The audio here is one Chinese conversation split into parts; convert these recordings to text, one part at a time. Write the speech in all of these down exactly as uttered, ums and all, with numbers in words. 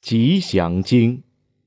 吉祥经。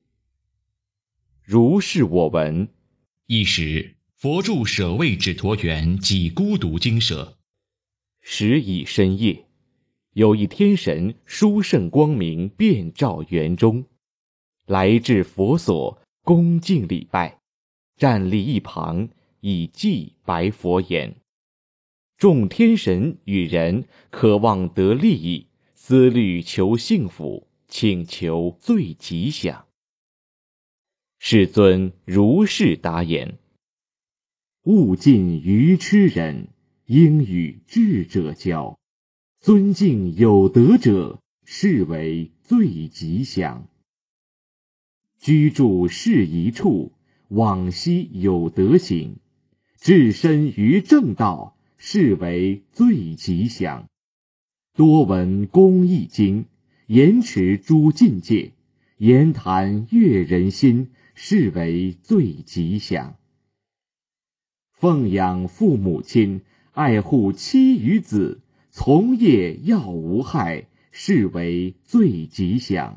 如是我闻。 一时，佛住舍卫指陀园即孤独精舍。 时已深夜，有一天神殊胜光明遍照园中，来至佛所，恭敬礼拜，站立一旁，以偈白佛言：众天神与人渴望得利益，思虑求幸福，请求最吉祥。世尊如是答言：勿近愚痴人，应与智者交。尊敬有德者，是为最吉祥。居住适宜处，往昔有德行，置身于正道，是为最吉祥。多闻公益经，言持诸境界，言谈悦人心，是为最吉祥。奉养父母亲，爱护妻与子，从业要无害，是为最吉祥。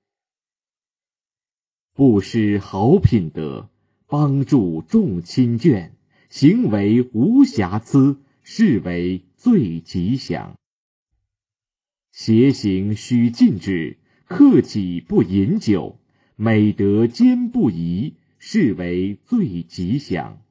布施好品德，帮助众亲眷，行为无瑕疵，是为最吉祥。邪行须禁止，克己不饮酒，美德坚不移，是为最吉祥。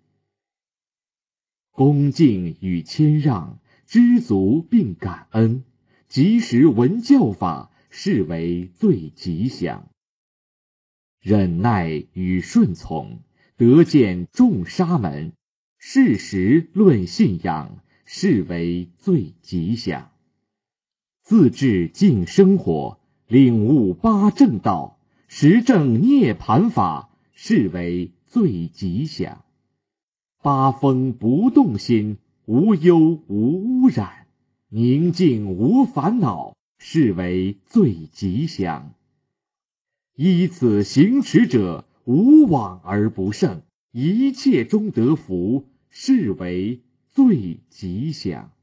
恭敬与谦让，知足并感恩，及时闻教法，是为最吉祥。忍耐与顺从，得见众沙门，事实论信仰，是为最吉祥。自制净生活，领悟八正道，实证涅盘法，是为最吉祥。八风不动心，无忧无污染，宁静无烦恼，是为最吉祥。依此行持者，无往而不胜，一切中得福，是为最吉祥。